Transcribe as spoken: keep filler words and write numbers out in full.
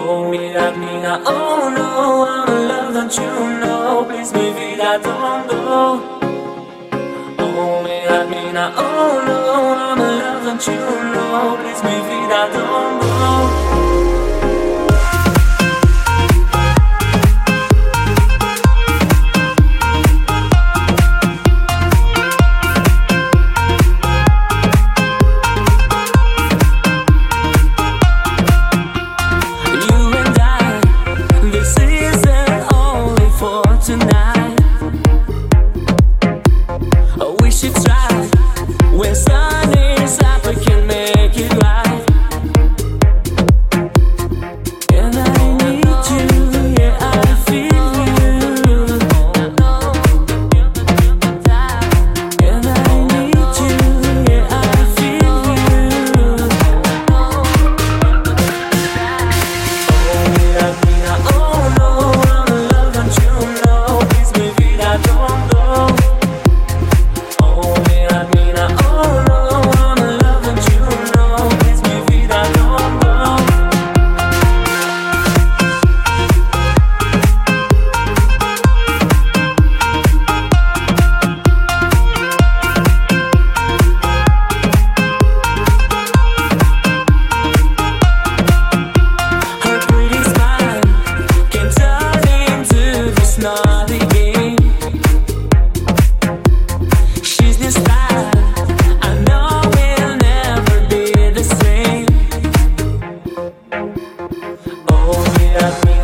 Oh, mira, mira, oh no, I'm in love, don't you know? Please, mi vida, don't go. Oh, mira, mira, oh no, I'm in love, don't you know? Please, mi vida, don't go. Oh, mira, mira.